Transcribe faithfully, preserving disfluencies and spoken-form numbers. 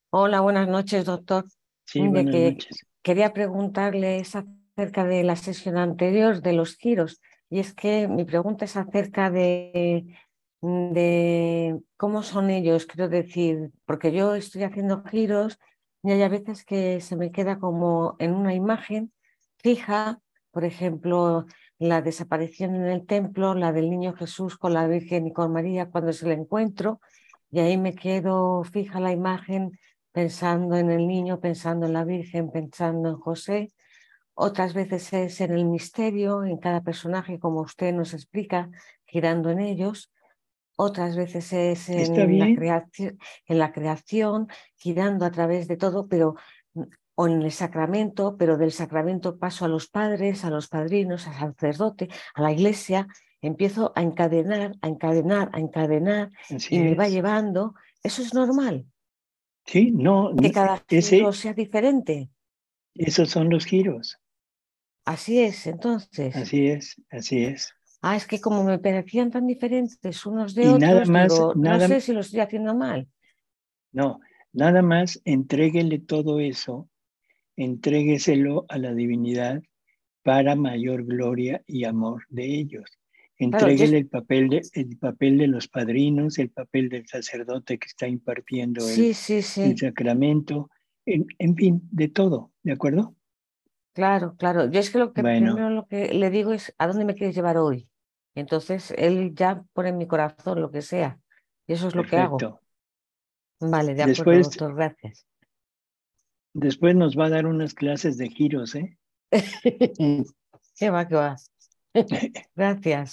Hola, buenas noches, doctor. Sí, Mire, buenas que noches. quería preguntarle es acerca de la sesión anterior de los giros. Y es que mi pregunta es acerca de, de cómo son ellos, quiero decir, porque yo estoy haciendo giros y hay a veces que se me queda como en una imagen fija, por ejemplo, la desaparición en el templo, la del niño Jesús con la Virgen y con María cuando se le encuentro, y ahí me quedo fija la imagen pensando en el niño, pensando en la Virgen, pensando en José. Otras veces es en el misterio, en cada personaje, como usted nos explica, girando en ellos. Otras veces es ¿Está en la bien? creación, en la creación, girando a través de todo, pero mm, o en el sacramento, pero del sacramento paso a los padres, a los padrinos, al sacerdote, a la iglesia. Empiezo a encadenar, a encadenar, a encadenar Así y me va es. llevando. Eso es normal, Sí, no, que n- cada giro ese, sea diferente. esos son los giros. Así es, entonces. Así es, así es. Ah, es que como me parecían tan diferentes unos de Y nada otros, más, digo, no nada, sé si lo estoy haciendo mal. no, nada más entréguele todo eso, entrégueselo a la divinidad para mayor gloria y amor de ellos. Claro, yo Entréguele es- el papel de, el papel de los padrinos, el papel del sacerdote que está impartiendo el, sí, sí, el sí, sacramento, en, en fin, de todo, ¿de acuerdo? claro, claro. Yo es que lo que Bueno, primero lo que le digo es, ¿a dónde me quieres llevar hoy? Entonces él ya pone en mi corazón lo que sea. Y eso es lo que hago. perfecto. Vale, de acuerdo, Después, doctor, gracias. después nos va a dar unas clases de giros, ¿eh? ¿Qué va, qué va? Gracias.